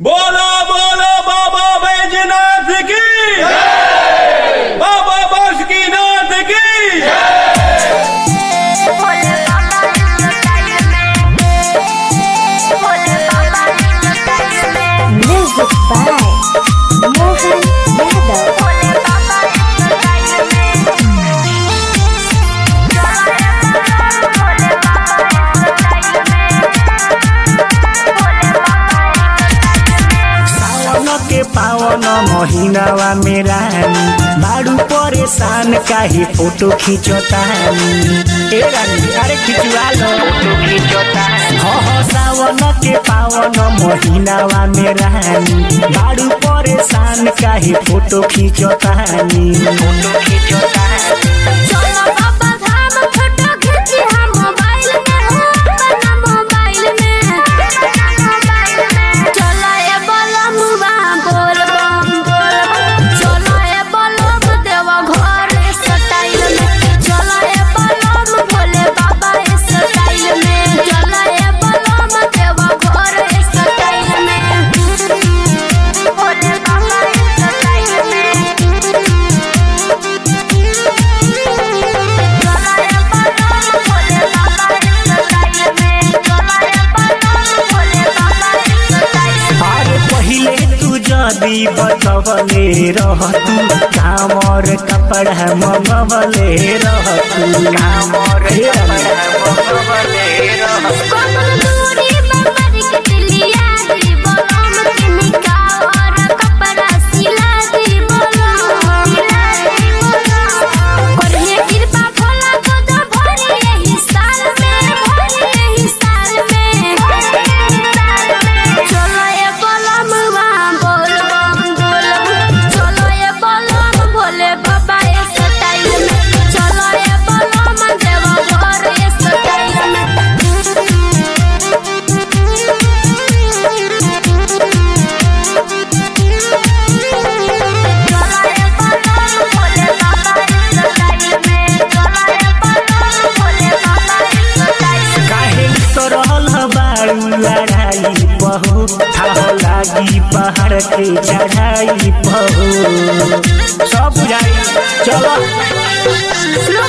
बोलो बोलो बाबा बैजनाथ की जय, बाबा बासुकीनाथ की Music by Mohan Yadav. पावन महीनावा मेरा बाड़ू परेशान काहे फोटो खींचतानी ए रानी अरे खिंचवा लो फोटो खींचतानी हो सावन के पावन महीनावा मेरा बाड़ू परेशान काहे फोटो खींचतानी फोटो खींचतानी चलो बाबा धाम फोटो खींची हम मोबाइल में हो अपना मोबाइल में चलो ये बलम बोल बम चलो ये बलम देवा घर स्टाइल में चलो ये बलम भोले बाबा स्टाइल में चलो ये बलम देवा घर स्टाइल में भोले बाबा स्टाइल में जदी बचवले रहतू कामर कपड़ा मंगवले रहतू कामर कपड़ा मंगवले रहतू लड़ाई बहु थाहो लागी पहाड़ के चढ़ाई बहु सब जाई चलो